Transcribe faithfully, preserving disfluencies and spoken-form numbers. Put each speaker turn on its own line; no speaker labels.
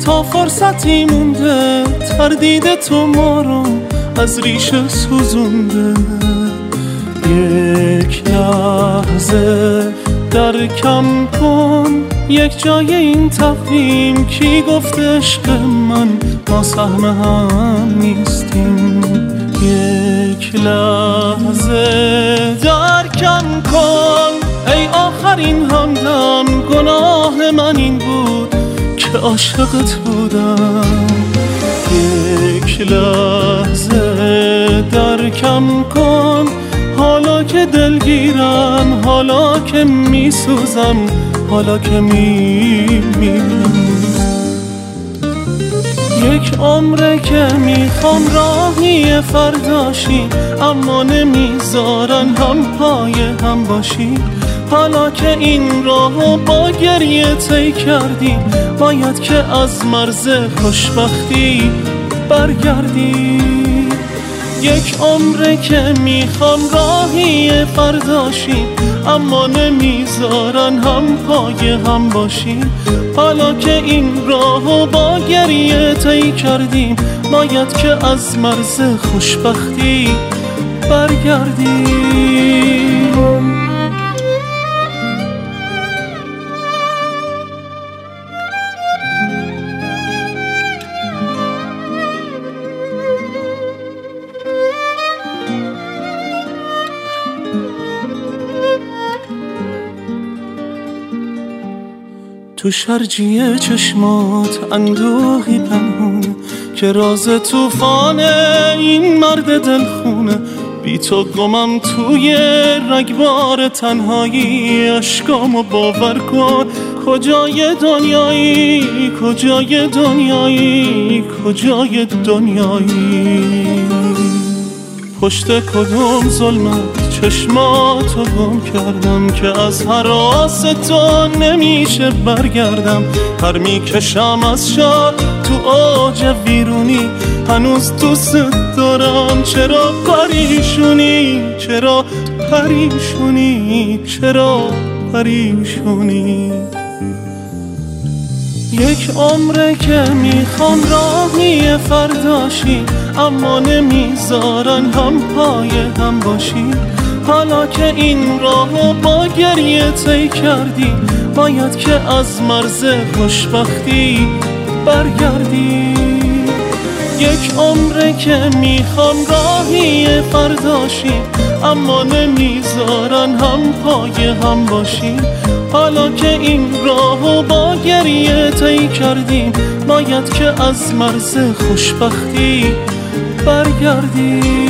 تا فرصتی مونده تردید تو ما رو از ریشه سوزونده. یک لحظه در کم کن یک جای این تقویم، کی گفت عشق من ما سهم هم نیستیم. یک لحظه در کم کن ای آخرین همدم، گناه من این بود که عاشقت بودم. یک لحظه در کم کن حالا که دلگیرم، حالا که میسوزم، حالا که میمیرم. یک عمره که میخوام راهی فرداشی، اما نمیذارن هم پای هم باشی. حالا که این راهو با گریه طی کردی، باید که از مرز خوشبختی برگردی. یک عمره که میخوام راهی فرداشی، اما نمیذارن هم پای هم باشی. حالا که این راهو با گریه طی کردیم، باید که از مرز خوشبختی برگردیم. تو شرجی چشمات اندوهی پنهونه که راز توفان این مرد دلخونه. بی تو گمم توی رگبار تنهایی، اشکامو باور کن کجای دنیایی، کجای دنیایی، کجای دنیایی. پشت کدوم ظلمت چشماتو گم کردم که از هراس تو نمیشه برگردم. پر میکشم از شاد تو اوج ویرونی، هنوز دوست دارم. چرا پریشونی، چرا پریشونی، چرا پریشونی. یک عمره که میخوام راهی فرداشی، اما نمیذارن هم پای هم باشی. حالا که این راهو با گریه طی کردی، باید که از مرز خوشبختی برگردی. یک عمره که میخوام راهی فرداشی، اما نمیذارن هم پای هم باشی. حالا که این راهو با گریه طی کردیم، باید که از مرز خوشبختی برگردی.